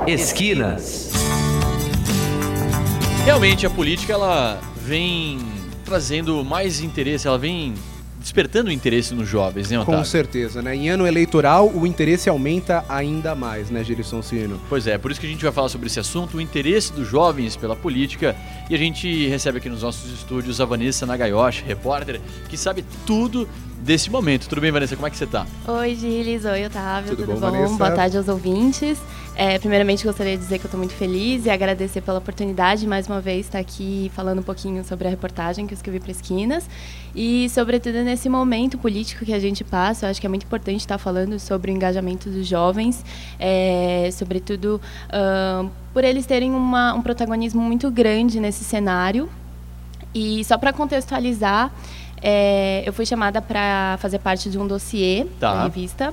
Esquinas. Realmente a política ela vem trazendo mais interesse, ela vem despertando o interesse nos jovens, né, Otávio? Com certeza, né? Em ano eleitoral, o interesse aumenta ainda mais, né, Gilson Cino? Pois é, por isso que a gente vai falar sobre esse assunto, o interesse dos jovens pela política, e a gente recebe aqui nos nossos estúdios a Vanessa Nagayoshi, repórter, que sabe tudo desse momento. Tudo bem, Vanessa? Como é que você tá? Oi, Gilis. Oi, Otávio. Tudo bom, Vanessa? Boa tarde aos ouvintes. Primeiramente, gostaria de dizer que eu estou muito feliz e agradecer pela oportunidade, mais uma vez, estar aqui falando um pouquinho sobre a reportagem que eu escrevi para Esquinas. E, sobretudo, nesse momento político que a gente passa, eu acho que é muito importante estar falando sobre o engajamento dos jovens, sobretudo por eles terem um protagonismo muito grande nesse cenário. E só para contextualizar, eu fui chamada para fazer parte de um dossiê da revista.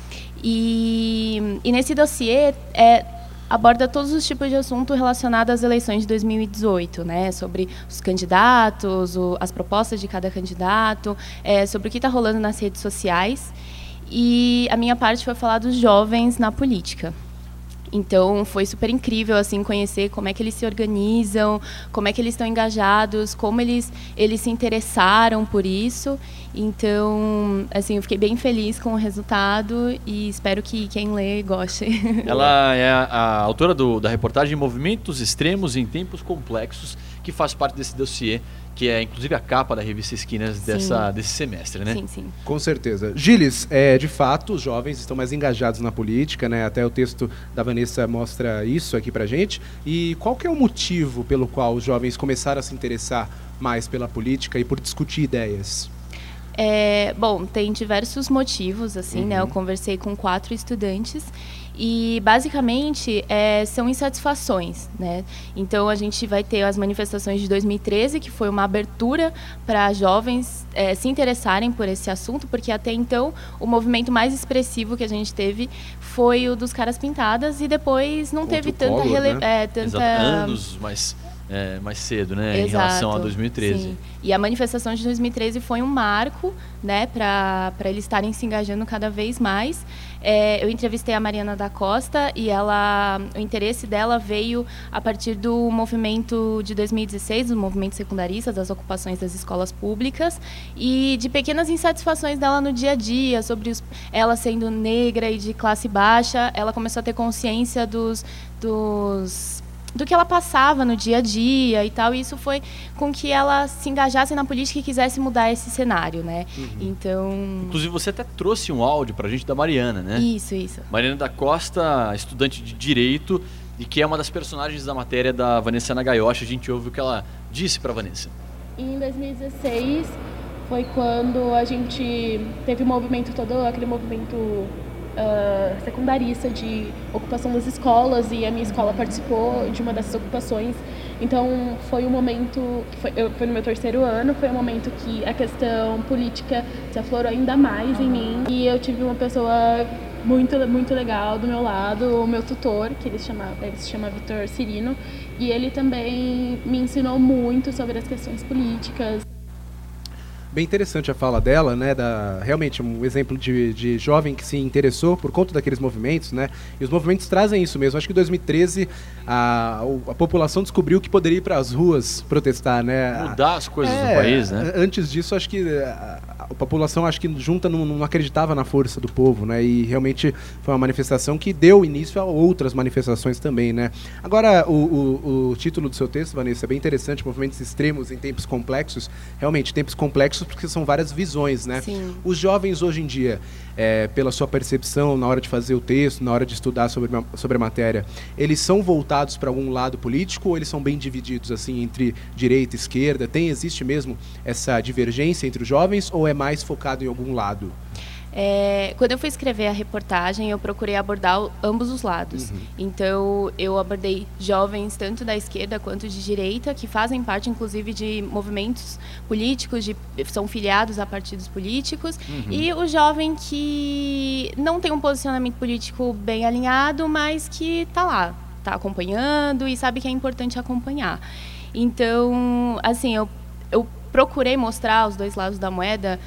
E nesse dossiê aborda todos os tipos de assunto relacionado às eleições de 2018, né? Sobre os candidatos, as propostas de cada candidato, sobre o que está rolando nas redes sociais. E a minha parte foi falar dos jovens na política. Então, foi super incrível, assim, conhecer como é que eles se organizam, como é que eles estão engajados, como eles se interessaram por isso. Então, assim, eu fiquei bem feliz com o resultado e espero que quem lê goste. Ela é a autora da reportagem Movimentos Extremos em Tempos Complexos, que faz parte desse dossiê, que é inclusive a capa da revista Esquinas desse semestre, né? Sim, sim. Com certeza. Gilles, de fato, os jovens estão mais engajados na política, né? Até o texto da Vanessa mostra isso aqui pra gente. E qual que é o motivo pelo qual os jovens começaram a se interessar mais pela política e por discutir ideias? Bom, tem diversos motivos, assim, né? Eu conversei com 4 estudantes e, basicamente, são insatisfações, né? Então, a gente vai ter as manifestações de 2013, que foi uma abertura para jovens se interessarem por esse assunto, porque, até então, o movimento mais expressivo que a gente teve foi o dos Caras Pintadas e depois não teve tanta relevância. Anos mais cedo, né? Exato, em relação a 2013. Sim. E a manifestação de 2013 foi um marco, né, para eles estarem se engajando cada vez mais. Eu entrevistei a Mariana da Costa e o interesse dela veio a partir do movimento de 2016, do movimento secundarista, das ocupações das escolas públicas e de pequenas insatisfações dela no dia a dia, sobre ela sendo negra e de classe baixa. Ela começou a ter consciência do que ela passava no dia a dia e tal, e isso foi com que ela se engajasse na política e quisesse mudar esse cenário, né? Então... Inclusive, você até trouxe um áudio pra gente da Mariana, né? Isso. Mariana da Costa, estudante de Direito, e que é uma das personagens da matéria da Vanessa Nagayoshi. A gente ouve o que ela disse pra Vanessa. Em 2016 foi quando a gente teve o movimento todo, aquele movimento secundarista de ocupação das escolas, e a minha escola participou de uma dessas ocupações. Então foi um momento que foi no meu 3º ano, foi um momento que a questão política se aflorou ainda mais em mim, e eu tive uma pessoa muito, muito legal do meu lado, o meu tutor, que ele se chama Vitor Cirino, e ele também me ensinou muito sobre as questões políticas. Bem interessante a fala dela, né? Realmente um exemplo de jovem que se interessou por conta daqueles movimentos, né? E os movimentos trazem isso mesmo. Acho que em 2013 a população descobriu que poderia ir para as ruas protestar, né? Mudar as coisas no país, né? Antes disso, acho que a população, junta, não acreditava na força do povo, né? E realmente foi uma manifestação que deu início a outras manifestações também, né? Agora, o título do seu texto, Vanessa, é bem interessante, Movimentos Extremos em Tempos Complexos. Realmente, tempos complexos porque são várias visões, né? Sim. Os jovens hoje em dia, pela sua percepção na hora de fazer o texto, na hora de estudar sobre a matéria, eles são voltados para algum lado político ou eles são bem divididos assim entre direita e esquerda? Existe mesmo essa divergência entre os jovens ou é mais focado em algum lado? Quando eu fui escrever a reportagem, eu procurei abordar ambos os lados. Então, eu abordei jovens tanto da esquerda quanto de direita, que fazem parte, inclusive, de movimentos políticos, são filiados a partidos políticos, e o jovem que não tem um posicionamento político bem alinhado, mas que está lá, está acompanhando e sabe que é importante acompanhar. Então, assim, eu procurei mostrar os dois lados da moeda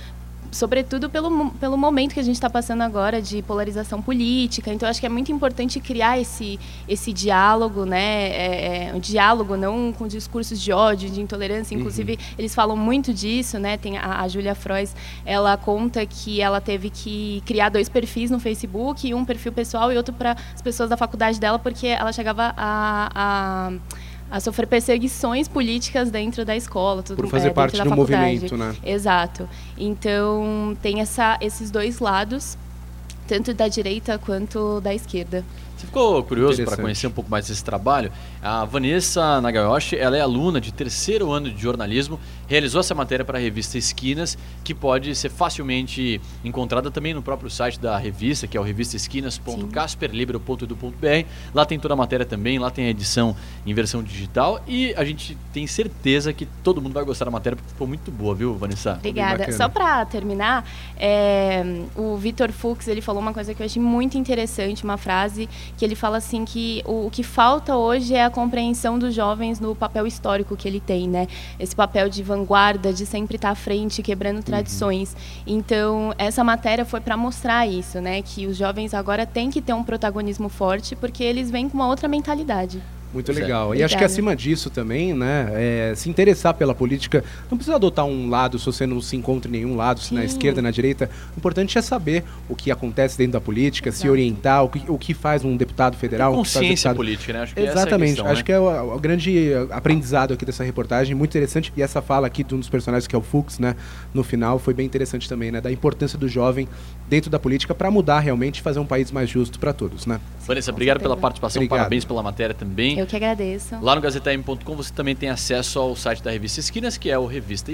sobretudo pelo momento que a gente está passando agora de polarização política. Então, acho que é muito importante criar esse diálogo, né? Um diálogo não com discursos de ódio, de intolerância. Inclusive, eles falam muito disso, né? Tem a Júlia Frois, ela conta que ela teve que criar 2 perfis no Facebook, um perfil pessoal e outro para as pessoas da faculdade dela, porque ela chegava a sofrer perseguições políticas dentro da escola. Por fazer parte do movimento, né? Exato. Então, tem esses 2 lados, tanto da direita quanto da esquerda. Você ficou curioso para conhecer um pouco mais desse trabalho? A Vanessa Nagayoshi, ela é aluna de 3º ano de jornalismo, realizou essa matéria para a revista Esquinas, que pode ser facilmente encontrada também no próprio site da revista, que é o revistaesquinas.casperlibero.edu.br. Lá tem toda a matéria também, lá tem a edição em versão digital e a gente tem certeza que todo mundo vai gostar da matéria, porque ficou muito boa, viu, Vanessa? Obrigada. Só para terminar, o Vitor Fux, ele falou uma coisa que eu achei muito interessante, uma frase que ele fala assim que o que falta hoje é a compreensão dos jovens no papel histórico que ele tem, né? Esse papel de vanguarda, de sempre estar à frente, quebrando tradições. Então, essa matéria foi para mostrar isso, né? Que os jovens agora têm que ter um protagonismo forte, porque eles vêm com uma outra mentalidade. Muito legal. E acho que acima disso também, né, se interessar pela política, não precisa adotar um lado se você não se encontra em nenhum lado, se na esquerda, na direita. O importante é saber o que acontece dentro da política, se orientar, o que faz um deputado federal. Consciência política, né? Acho que exatamente. Essa é a questão, acho que é o grande aprendizado aqui dessa reportagem, muito interessante. E essa fala aqui de um dos personagens, que é o Fux, né, no final, foi bem interessante também, né, da importância do jovem dentro da política para mudar realmente e fazer um país mais justo para todos, né? Vanessa, obrigado pela participação, parabéns pela matéria também. Eu que agradeço. Lá no GazetaM.com você também tem acesso ao site da Revista Esquinas, que é o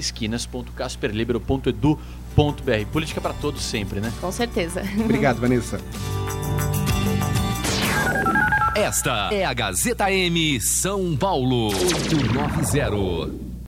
revistaesquinas.casperlibero.edu.br. Política para todos sempre, né? Com certeza. Obrigado, Vanessa. Esta é a Gazeta M São Paulo 890.